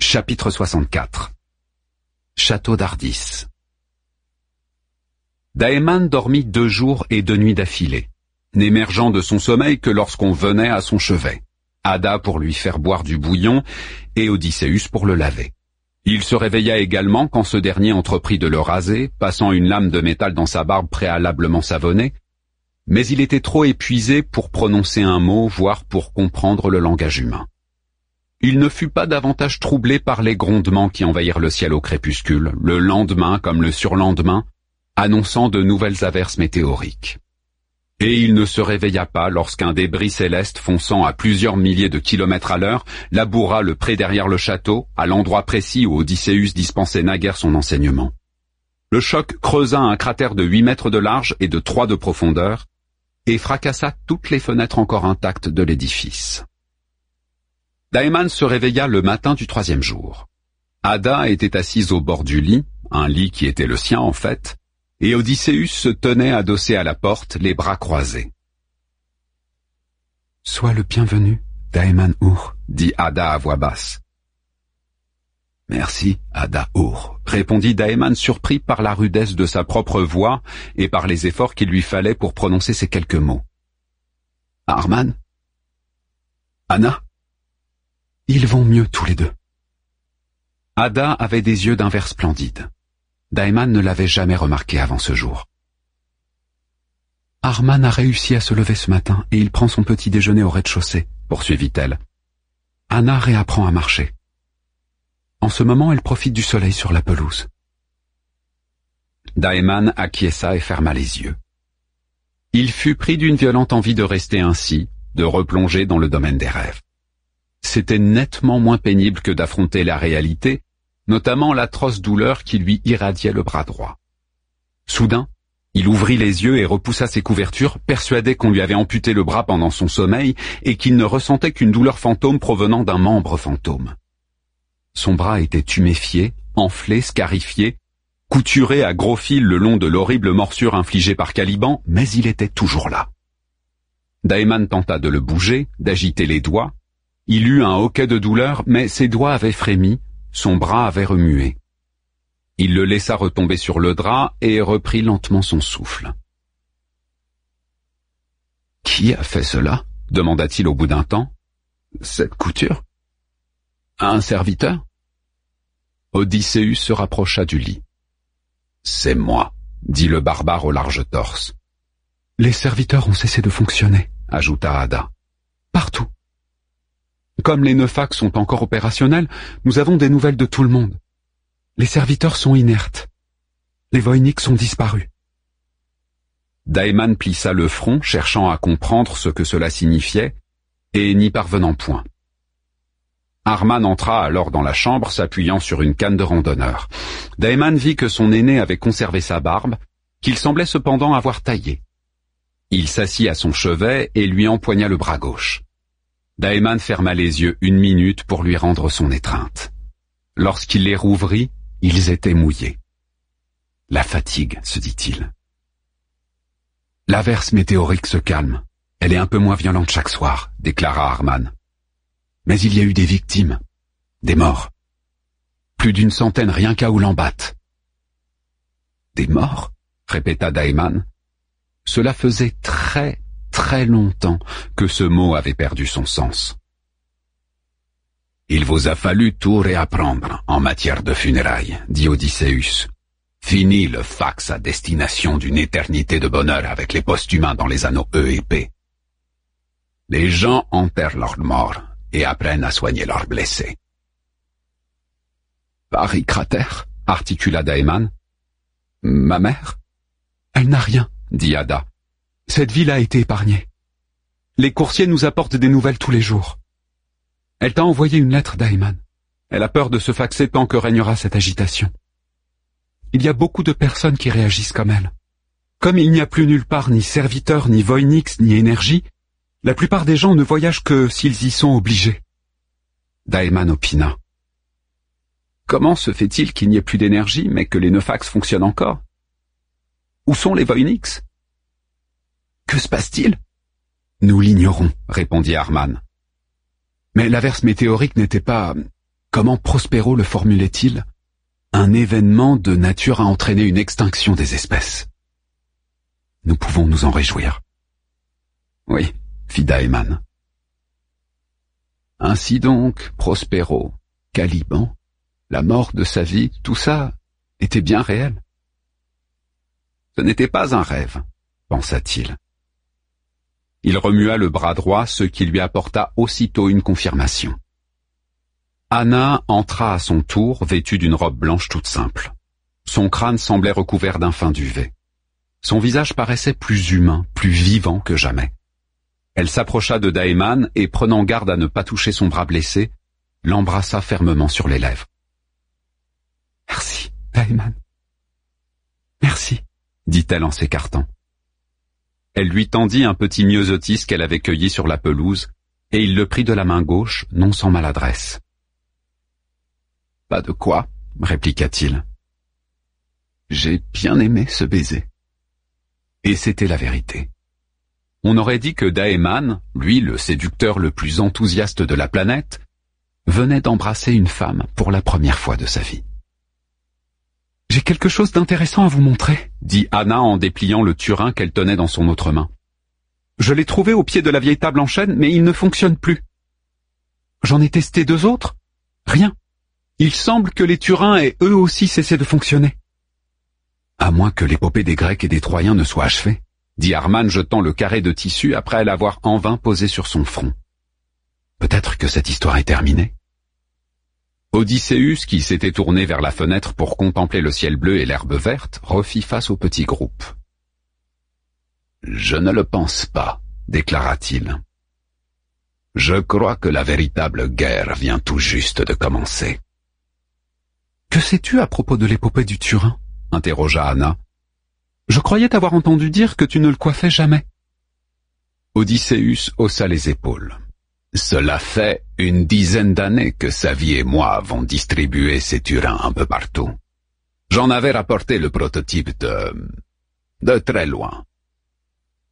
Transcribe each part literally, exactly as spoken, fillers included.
Chapitre soixante-quatre. Château d'Ardis. Daéman dormit deux jours et deux nuits d'affilée, n'émergeant de son sommeil que lorsqu'on venait à son chevet, Ada pour lui faire boire du bouillon et Odysseus pour le laver. Il se réveilla également quand ce dernier entreprit de le raser, passant une lame de métal dans sa barbe préalablement savonnée, mais il était trop épuisé pour prononcer un mot, voire pour comprendre le langage humain. Il ne fut pas davantage troublé par les grondements qui envahirent le ciel au crépuscule, le lendemain comme le surlendemain, annonçant de nouvelles averses météoriques. Et il ne se réveilla pas lorsqu'un débris céleste fonçant à plusieurs milliers de kilomètres à l'heure laboura le pré derrière le château, à l'endroit précis où Odysseus dispensait naguère son enseignement. Le choc creusa un cratère de huit mètres de large et de trois de profondeur, et fracassa toutes les fenêtres encore intactes de l'édifice. Daéman se réveilla le matin du troisième jour. Ada était assise au bord du lit, un lit qui était le sien en fait, et Odysseus se tenait adossé à la porte, les bras croisés. « Sois le bienvenu, Daéman-Ur, dit Ada à voix basse. « Merci, Ada-Ur, répondit Daéman surpris par la rudesse de sa propre voix et par les efforts qu'il lui fallait pour prononcer ces quelques mots. « Arman? Anna? Ils vont mieux tous les deux. » Ada avait des yeux d'un vert splendide. Daéman ne l'avait jamais remarqué avant ce jour. « Arman a réussi à se lever ce matin et il prend son petit déjeuner au rez-de-chaussée, poursuivit-elle. Anna réapprend à marcher. En ce moment, elle profite du soleil sur la pelouse. » Daéman acquiesça et ferma les yeux. Il fut pris d'une violente envie de rester ainsi, de replonger dans le domaine des rêves. C'était nettement moins pénible que d'affronter la réalité, notamment l'atroce douleur qui lui irradiait le bras droit. Soudain, il ouvrit les yeux et repoussa ses couvertures, persuadé qu'on lui avait amputé le bras pendant son sommeil et qu'il ne ressentait qu'une douleur fantôme provenant d'un membre fantôme. Son bras était tuméfié, enflé, scarifié, couturé à gros fils le long de l'horrible morsure infligée par Caliban, mais il était toujours là. Daéman tenta de le bouger, d'agiter les doigts. Il eut un hoquet de douleur, mais ses doigts avaient frémi, son bras avait remué. Il le laissa retomber sur le drap et reprit lentement son souffle. « Qui a fait cela ?» demanda-t-il au bout d'un temps. « Cette couture ? Un serviteur ?» Odysseus se rapprocha du lit. « C'est moi, » dit le barbare au large torse. « Les serviteurs ont cessé de fonctionner, » ajouta Ada. « Partout. Comme les Neuphax sont encore opérationnels, nous avons des nouvelles de tout le monde. Les serviteurs sont inertes. Les Voynix sont disparus. » Daéman plissa le front, cherchant à comprendre ce que cela signifiait, et n'y parvenant point. Arman entra alors dans la chambre, s'appuyant sur une canne de randonneur. Daéman vit que son aîné avait conservé sa barbe, qu'il semblait cependant avoir taillée. Il s'assit à son chevet et lui empoigna le bras gauche. Daéman ferma les yeux une minute pour lui rendre son étreinte. Lorsqu'il les rouvrit, ils étaient mouillés. « La fatigue, se dit-il. » L'averse météorique se calme. Elle est un peu moins violente chaque soir, déclara Arman. Mais il y a eu des victimes, des morts. Plus d'une centaine rien qu'à Oulambat. Des morts, répéta Daéman. Cela faisait très, très longtemps que ce mot avait perdu son sens. Il vous a fallu tout réapprendre en matière de funérailles, dit Odysseus. Fini le fax à destination d'une éternité de bonheur avec les post-humains dans les anneaux E et P. Les gens enterrent leurs morts et apprennent à soigner leurs blessés. Paris cratère, articula Daéman. Ma mère? Elle n'a rien, dit Ada. Cette ville a été épargnée. Les coursiers nous apportent des nouvelles tous les jours. Elle t'a envoyé une lettre, Daéman. Elle a peur de se faxer tant que régnera cette agitation. Il y a beaucoup de personnes qui réagissent comme elle. Comme il n'y a plus nulle part ni serviteurs, ni Voynix, ni énergie, la plupart des gens ne voyagent que s'ils y sont obligés. Daéman opina. Comment se fait-il qu'il n'y ait plus d'énergie, mais que les Neuphax fonctionnent encore? Où sont les Voynix? Que se passe-t-il? Nous l'ignorons, répondit Arman. Mais l'averse météorique n'était pas... Comment Prospero le formulait-il? Un événement de nature à entraîner une extinction des espèces. Nous pouvons nous en réjouir. Oui, fit Daémon. Ainsi donc, Prospero, Caliban, la mort de sa vie, tout ça était bien réel. Ce n'était pas un rêve, pensa-t-il. Il remua le bras droit, ce qui lui apporta aussitôt une confirmation. Anna entra à son tour, vêtue d'une robe blanche toute simple. Son crâne semblait recouvert d'un fin duvet. Son visage paraissait plus humain, plus vivant que jamais. Elle s'approcha de Daémon et, prenant garde à ne pas toucher son bras blessé, l'embrassa fermement sur les lèvres. « Merci, Daémon. Merci, » dit-elle en s'écartant. Elle lui tendit un petit myosotis qu'elle avait cueilli sur la pelouse, et il le prit de la main gauche, non sans maladresse. « Pas de quoi, » répliqua-t-il. « J'ai bien aimé ce baiser. » Et c'était la vérité. On aurait dit que Daémon, lui le séducteur le plus enthousiaste de la planète, venait d'embrasser une femme pour la première fois de sa vie. « J'ai quelque chose d'intéressant à vous montrer, » dit Anna en dépliant le turin qu'elle tenait dans son autre main. « Je l'ai trouvé au pied de la vieille table en chêne, mais il ne fonctionne plus. J'en ai testé deux autres. Rien. Il semble que les turins aient eux aussi cessé de fonctionner. » À moins que l'épopée des Grecs et des Troyens ne soit achevée, dit Arman jetant le carré de tissu après l'avoir en vain posé sur son front. Peut-être que cette histoire est terminée. Odysseus, qui s'était tourné vers la fenêtre pour contempler le ciel bleu et l'herbe verte, refit face au petit groupe. « Je ne le pense pas, » déclara-t-il. « Je crois que la véritable guerre vient tout juste de commencer. »« Que sais-tu à propos de l'épopée du Turin ?» interrogea Anna. « Je croyais t'avoir entendu dire que tu ne le coiffais jamais. » Odysseus haussa les épaules. « Cela fait une dizaine d'années que Savie et moi avons distribué ces turins un peu partout. J'en avais rapporté le prototype de... de très loin. »« Pourquoi ?»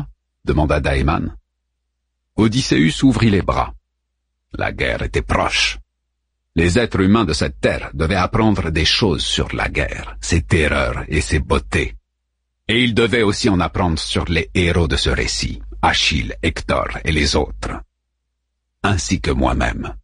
demanda Daémon. Odysseus ouvrit les bras. La guerre était proche. Les êtres humains de cette terre devaient apprendre des choses sur la guerre, ses terreurs et ses beautés. Et ils devaient aussi en apprendre sur les héros de ce récit, Achille, Hector et les autres, ainsi que moi-même.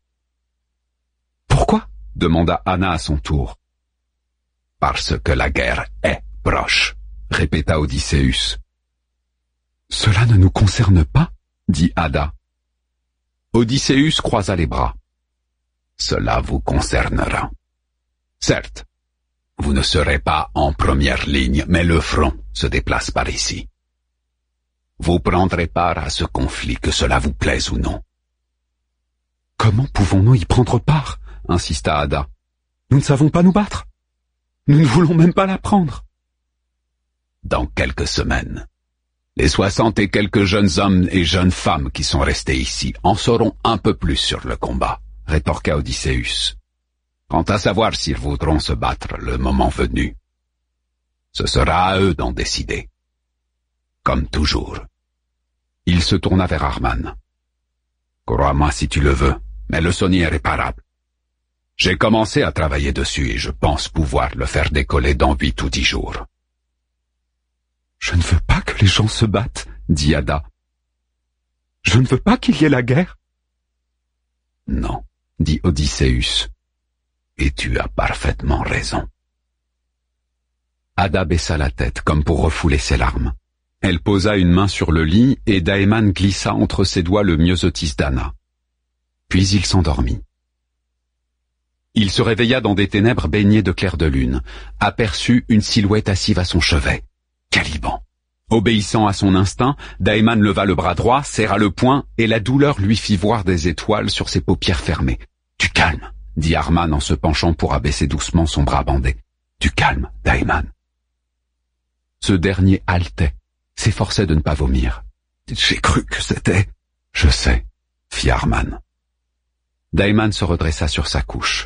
« Pourquoi ?» demanda Anna à son tour. « Parce que la guerre est proche, » répéta Odysseus. « Cela ne nous concerne pas ?» dit Ada. Odysseus croisa les bras. « Cela vous concernera. Certes, vous ne serez pas en première ligne, mais le front se déplace par ici. Vous prendrez part à ce conflit, que cela vous plaise ou non. »« Comment pouvons-nous y prendre part ?» insista Ada. « Nous ne savons pas nous battre. Nous ne voulons même pas l'apprendre. »« Dans quelques semaines, les soixante et quelques jeunes hommes et jeunes femmes qui sont restés ici en sauront un peu plus sur le combat, » rétorqua Odysseus. « Quant à savoir s'ils voudront se battre le moment venu, ce sera à eux d'en décider. Comme toujours. » Il se tourna vers Arman. « Crois-moi si tu le veux, mais le sonnier est réparable. J'ai commencé à travailler dessus et je pense pouvoir le faire décoller dans huit ou dix jours. »« Je ne veux pas que les gens se battent, » dit Ada. « Je ne veux pas qu'il y ait la guerre. »« Non, » dit Odysseus. « Et tu as parfaitement raison. » Ada baissa la tête comme pour refouler ses larmes. Elle posa une main sur le lit et Daémon glissa entre ses doigts le myosotis d'Anna. Puis il s'endormit. Il se réveilla dans des ténèbres baignées de clair de lune, aperçut une silhouette assise à son chevet. Caliban. Obéissant à son instinct, Daémon leva le bras droit, serra le poing, et la douleur lui fit voir des étoiles sur ses paupières fermées. « Du calme !» dit Arman en se penchant pour abaisser doucement son bras bandé. « Du calme, Daémon !» Ce dernier haletait, s'efforçait de ne pas vomir. « J'ai cru que c'était... »« Je sais, » fit Arman. Daémon se redressa sur sa couche.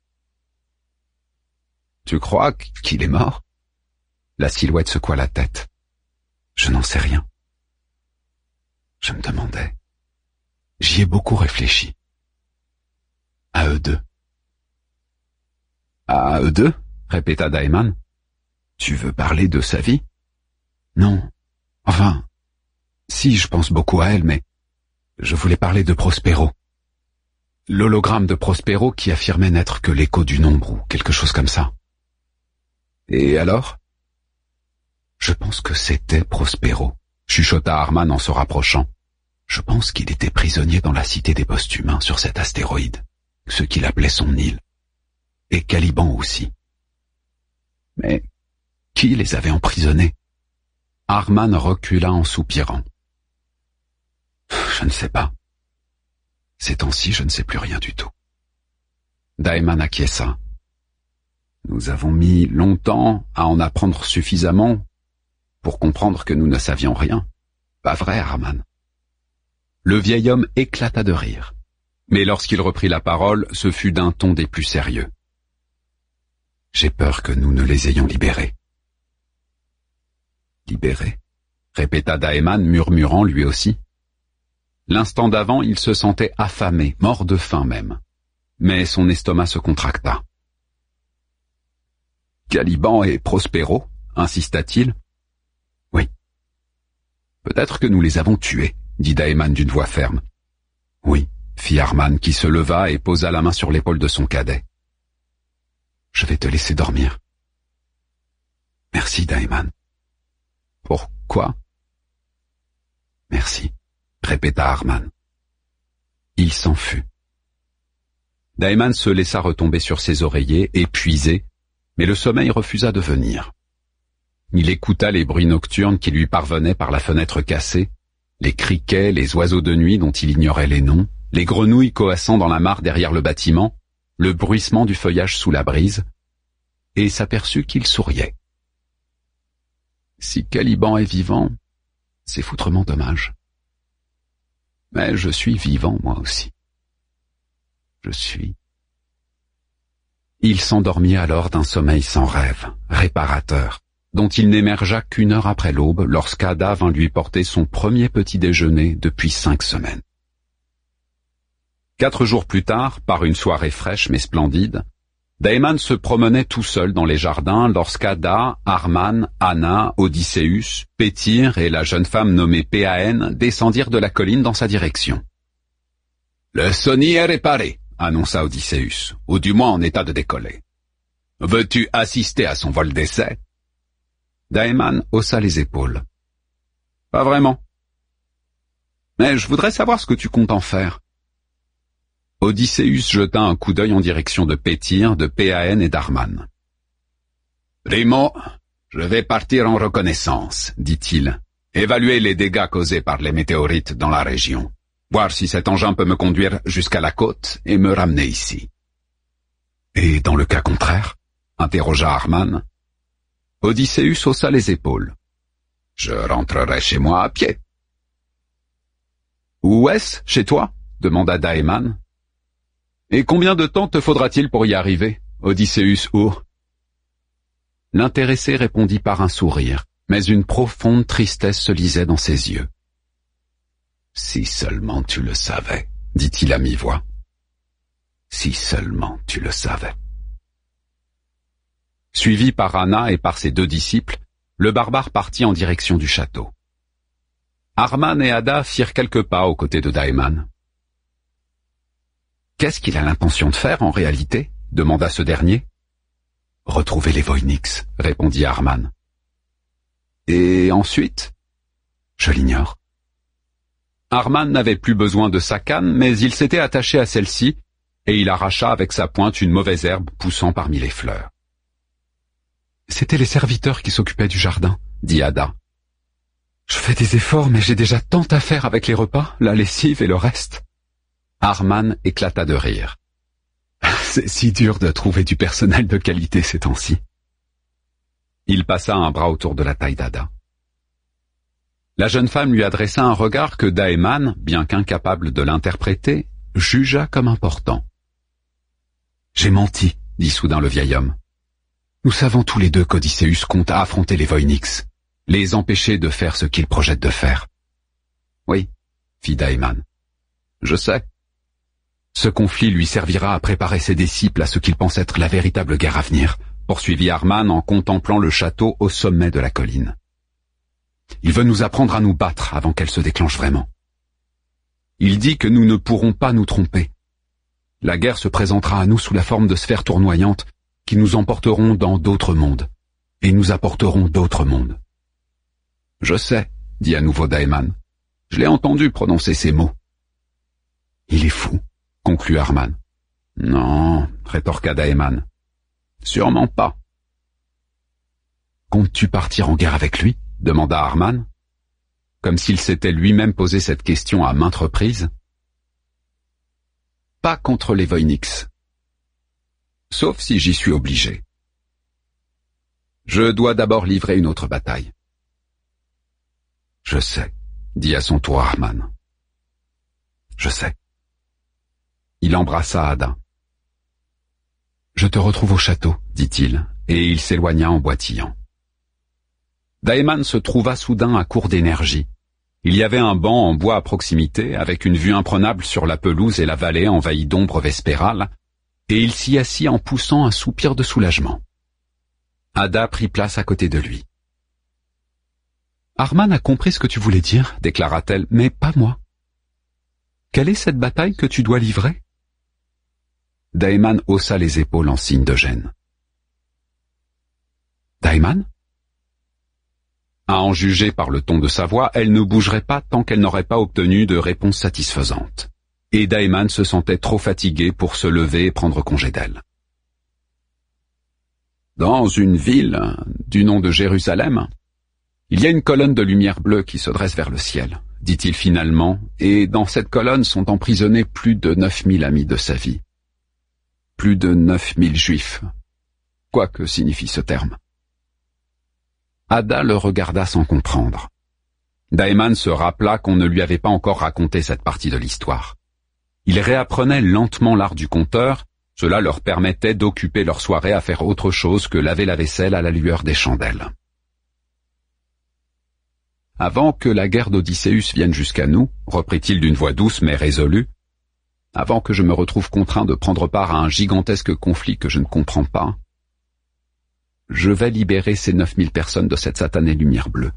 « Tu crois qu'il est mort ?» La silhouette secoua la tête. « Je n'en sais rien. » Je me demandais. J'y ai beaucoup réfléchi. À eux deux. À eux deux, répéta Daïman. Tu veux parler de sa vie? Non. Enfin, si, je pense beaucoup à elle, mais je voulais parler de Prospero. L'hologramme de Prospero qui affirmait n'être que l'écho du nombre ou quelque chose comme ça. Et alors? Je pense que c'était Prospero, chuchota Arman en se rapprochant. Je pense qu'il était prisonnier dans la cité des post-humains sur cet astéroïde, ce qu'il appelait son île. Et Caliban aussi. Mais qui les avait emprisonnés? Arman recula en soupirant. Je ne sais pas. Ces temps-ci, je ne sais plus rien du tout. Daïman acquiesça. Nous avons mis longtemps à en apprendre suffisamment pour comprendre que nous ne savions rien. Pas vrai, Arman? Le vieil homme éclata de rire. Mais lorsqu'il reprit la parole, ce fut d'un ton des plus sérieux. J'ai peur que nous ne les ayons libérés. Libérés? Répéta Daïman, murmurant lui aussi. L'instant d'avant, il se sentait affamé, mort de faim même. Mais son estomac se contracta. Caliban et Prospero, insista-t-il. Oui. Peut-être que nous les avons tués, dit Daïman d'une voix ferme. Oui, fit Arman, qui se leva et posa la main sur l'épaule de son cadet. Je vais te laisser dormir. Merci, Daïman. Pourquoi? Merci, répéta Arman. Il s'en fut. Daïman se laissa retomber sur ses oreillers, épuisé, mais le sommeil refusa de venir. Il écouta les bruits nocturnes qui lui parvenaient par la fenêtre cassée, les criquets, les oiseaux de nuit dont il ignorait les noms, les grenouilles coassant dans la mare derrière le bâtiment, le bruissement du feuillage sous la brise, et s'aperçut qu'il souriait. Si Caliban est vivant, c'est foutrement dommage. Mais je suis vivant, moi aussi. Je suis... Il s'endormit alors d'un sommeil sans rêve, réparateur, dont il n'émergea qu'une heure après l'aube lorsqu'Ada vint lui porter son premier petit déjeuner depuis cinq semaines. Quatre jours plus tard, par une soirée fraîche mais splendide, Daïman se promenait tout seul dans les jardins lorsqu'Ada, Arman, Anna, Odysseus, Pétyr et la jeune femme nommée Péaène descendirent de la colline dans sa direction. « Le Sony est réparé », annonça Odysseus, ou du moins en état de décoller. « Veux-tu assister à son vol d'essai » Daïman haussa les épaules. « Pas vraiment. Mais je voudrais savoir ce que tu comptes en faire. » Odysseus jeta un coup d'œil en direction de Pétyr, de Péaène et d'Arman. « Primo, je vais partir en reconnaissance, dit-il, évaluer les dégâts causés par les météorites dans la région, voir si cet engin peut me conduire jusqu'à la côte et me ramener ici. »« Et dans le cas contraire ?» interrogea Arman. Odysseus haussa les épaules. « Je rentrerai chez moi à pied. »« Où est-ce, chez toi ?» demanda Daïman. « Et combien de temps te faudra-t-il pour y arriver, Odysseus ou ?» L'intéressé répondit par un sourire, mais une profonde tristesse se lisait dans ses yeux. « Si seulement tu le savais, dit-il à mi-voix. Si seulement tu le savais. » Suivi par Anna et par ses deux disciples, le barbare partit en direction du château. Arman et Ada firent quelques pas aux côtés de Daïman. « Qu'est-ce qu'il a l'intention de faire en réalité ?» demanda ce dernier. « Retrouver les Voynix, » répondit Arman. « Et ensuite ?»« Je l'ignore. » Arman n'avait plus besoin de sa canne, mais il s'était attaché à celle-ci, et il arracha avec sa pointe une mauvaise herbe poussant parmi les fleurs. « C'étaient les serviteurs qui s'occupaient du jardin, » dit Ada. « Je fais des efforts, mais j'ai déjà tant à faire avec les repas, la lessive et le reste. » Arman éclata de rire. « C'est si dur de trouver du personnel de qualité ces temps-ci. » Il passa un bras autour de la taille d'Ada. La jeune femme lui adressa un regard que Daïman, bien qu'incapable de l'interpréter, jugea comme important. « J'ai menti, » dit soudain le vieil homme. « Nous savons tous les deux qu'Odysseus compte affronter les Voynix, les empêcher de faire ce qu'ils projettent de faire. »« Oui, fit Daïman. Je sais. Ce conflit lui servira à préparer ses disciples à ce qu'il pense être la véritable guerre à venir, poursuivit Arman en contemplant le château au sommet de la colline. Il veut nous apprendre à nous battre avant qu'elle se déclenche vraiment. Il dit que nous ne pourrons pas nous tromper. La guerre se présentera à nous sous la forme de sphères tournoyantes qui nous emporteront dans d'autres mondes, et nous apporteront d'autres mondes. Je sais, dit à nouveau Daeman. Je l'ai entendu prononcer ces mots. Il est fou, conclut Arman. Non, rétorqua Daeman. Sûrement pas. Comptes-tu partir en guerre avec lui? Demanda Arman, comme s'il s'était lui-même posé cette question à maintes reprises. Pas contre les Voynix, sauf si j'y suis obligé. Je dois d'abord livrer une autre bataille. Je sais, dit à son tour Arman. Je sais. Il embrassa Ada. Je te retrouve au château, dit-il, et il s'éloigna en boitillant. Daeman se trouva soudain à court d'énergie. Il y avait un banc en bois à proximité, avec une vue imprenable sur la pelouse et la vallée envahie d'ombre vespérale, et il s'y assit en poussant un soupir de soulagement. Ada prit place à côté de lui. « Arman a compris ce que tu voulais dire, déclara-t-elle, mais pas moi. Quelle est cette bataille que tu dois livrer ?» Daeman haussa les épaules en signe de gêne. « Daeman ?» À en juger par le ton de sa voix, elle ne bougerait pas tant qu'elle n'aurait pas obtenu de réponse satisfaisante. Et Daeman se sentait trop fatigué pour se lever et prendre congé d'elle. Dans une ville du nom de Jérusalem, il y a une colonne de lumière bleue qui se dresse vers le ciel, dit-il finalement, et dans cette colonne sont emprisonnés plus de neuf mille amis de sa vie. Plus de neuf mille juifs. Quoi que signifie ce terme. Ada le regarda sans comprendre. Daeman se rappela qu'on ne lui avait pas encore raconté cette partie de l'histoire. Il réapprenait lentement l'art du conteur, cela leur permettait d'occuper leur soirée à faire autre chose que laver la vaisselle à la lueur des chandelles. Avant que la guerre d'Odysseus vienne jusqu'à nous, reprit-il d'une voix douce mais résolue, avant que je me retrouve contraint de prendre part à un gigantesque conflit que je ne comprends pas, je vais libérer ces neuf mille personnes de cette satanée lumière bleue.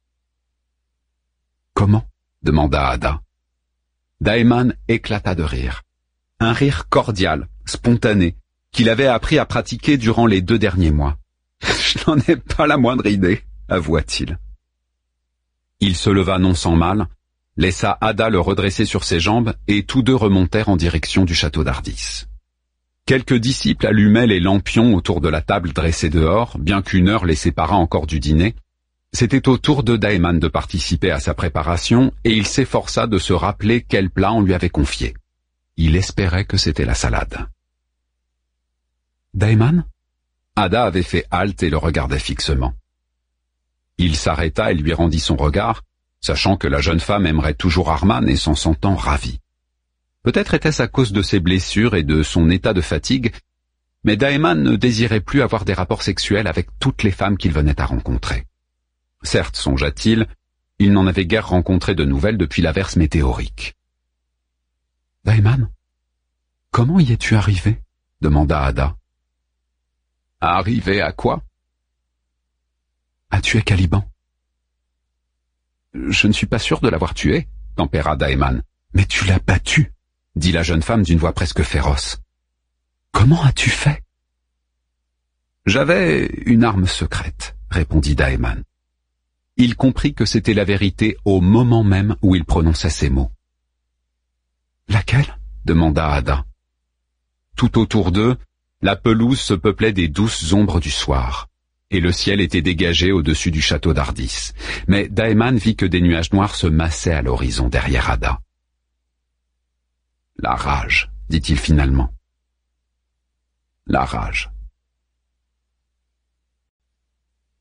Comment? demanda Ada. Daeman éclata de rire. Un rire cordial, spontané, qu'il avait appris à pratiquer durant les deux derniers mois. Je n'en ai pas la moindre idée, avoua-t-il. Il se leva non sans mal, laissa Ada le redresser sur ses jambes et tous deux remontèrent en direction du château d'Ardis. Quelques disciples allumaient les lampions autour de la table dressée dehors, bien qu'une heure les séparât encore du dîner. C'était au tour de Daeman de participer à sa préparation, et il s'efforça de se rappeler quel plat on lui avait confié. Il espérait que c'était la salade. Daeman? Ada avait fait halte et le regardait fixement. Il s'arrêta et lui rendit son regard, sachant que la jeune femme aimerait toujours Arman et s'en sentant ravie. Peut-être était-ce à cause de ses blessures et de son état de fatigue, mais Daeman ne désirait plus avoir des rapports sexuels avec toutes les femmes qu'il venait à rencontrer. Certes, songea-t-il, il n'en avait guère rencontré de nouvelles depuis l'averse météorique. « Daeman, comment y es-tu arrivé ?» demanda Ada. « Arrivé à quoi ?»« À tuer Caliban. »« Je ne suis pas sûr de l'avoir tué, » tempéra Daeman. « Mais tu l'as battu !» dit la jeune femme d'une voix presque féroce. « Comment as-tu fait ?»« J'avais une arme secrète, » répondit Daeman. Il comprit que c'était la vérité au moment même où il prononçait ces mots. « Laquelle ?» demanda Ada. Tout autour d'eux, la pelouse se peuplait des douces ombres du soir, et le ciel était dégagé au-dessus du château d'Ardis. Mais Daeman vit que des nuages noirs se massaient à l'horizon derrière Ada. « La rage, dit-il finalement. La rage.